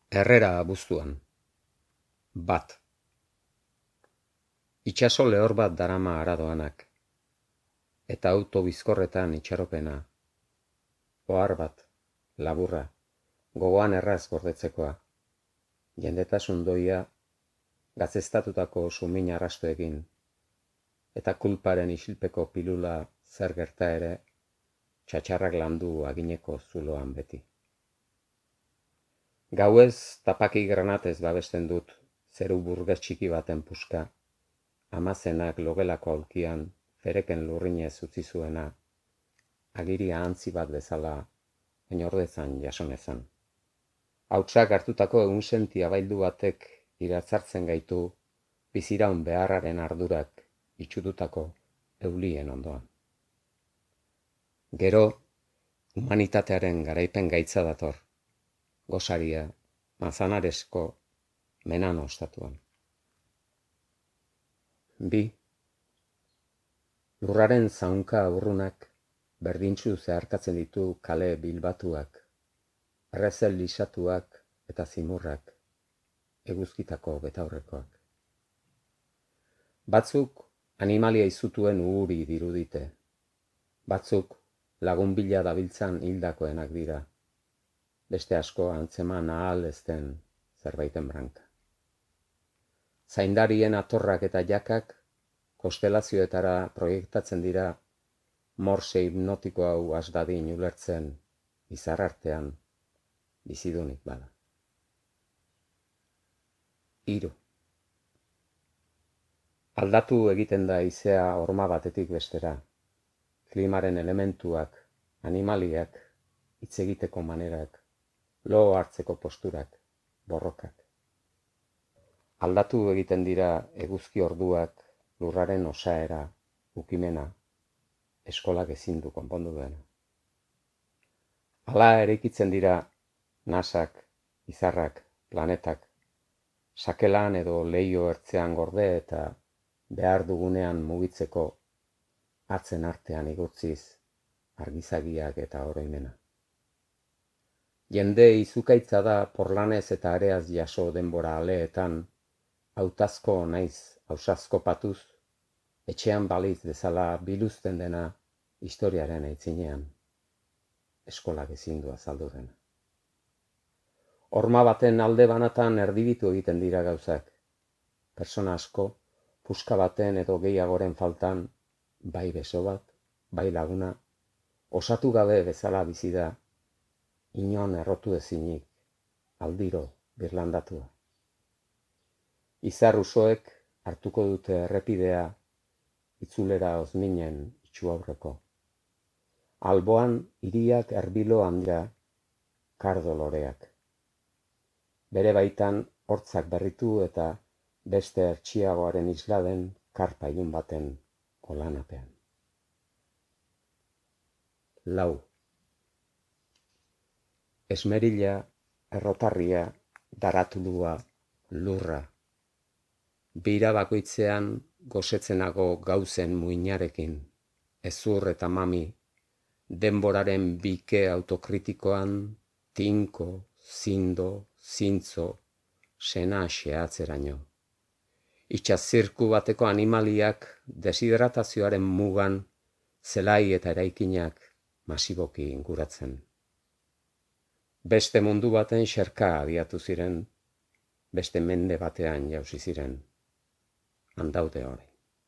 Herrera abuztuan. Bat. Itsaso lehor bat darama aradoanak, eta auto bizkorretan itxaropena. Ohar bat, laburra, gogoan erraz gordetzekoa. Jendetasun doia, gaztestatutako sumin arrastoekin, eta kulparen isilpeko pilula zer gerta ere, txatxarrak landu agineko zuloan beti. Gauez tapaki granatez babesten dut zeru burges txiki baten puska, amazenak logelako aulkian fereken lurrinez utzi zuena, agiria antzi bat bezala oinordezan jasonezan. Hautsak hartutako 1 senti abaildu batek iratzartzen gaitu biziraun beharraren ardurak itxututako eulien ondoan. Gero, humanitatearen garaipen gaitza dator, gosaria, Manzanaresko Menano ostatuan. 2. Lurraren zaunka urrunak berdintsu zeharkatzen ditu kale bilbatuak, errezel lisatuak eta zimurrak, eguzkitako betaurrekoak. Batzuk animalia izutuen uhuri dirudite, batzuk lagun bila dabiltzan hildakoenak dira, beste asko antzeman ahal ez den zerbaiten branka. Zaindarien atorrak eta jakak konstelazioetara proiektatzen dira morse hipnotiko hau asdadin ulertzen izar artean bizidunik bada. 3. Aldatu egiten da izea horma batetik bestera, klimaren elementuak, animaliak, hitz egiteko manerak, lo hartzeko posturak, borrokak. Aldatu egiten dira eguzki orduak, lurraren osaera, ukimena, eskolak ezin du konpondu dena. Hala eraikitzen dira nasak, izarrak, planetak, sakelan edo leiho ertzean gorde eta behar dugunean mugitzeko atzen artean igurtziz argizagiak eta oroimena. Jende izukaitza da porlanez eta areaz jaso denbora aleetan, hautazko naiz ausazko patuz, etxean baliz bezala biluzten dena historiaren aitzinean, eskolak ezin du azaldu dena. Horma baten alde banatan erdibitu egiten dira gauzak, persona asko, puska baten edo gehiagoren faltan, bai beso bat, bai laguna, osatu gabe bezala bizi da, inon errotu ezinik, aldiro birlandatua. Izar usoek hartuko dute errepidea, itzulera ozminen itxu aurreko. Alboan hiriak erbilo handira, kardo loreak. Bere baitan hortzak berritu eta beste ertxiagoaren isla den karpa ilun baten olanapean. 4. Esmerila, errotarria, daratulua, lurra. Bira bakoitzean gozetzenago gauzen muinarekin, ezur eta mami, denboraren bike autokritikoan, tinko, zindo, zintzo, sena xehatzeraino. Itxazirku bateko animaliak deshidratazioaren mugan, zelai eta eraikinak masiboki inguratzen. Beste mundu baten xerka abiatu ziren, beste mende batean jausi ziren. Handaude hori.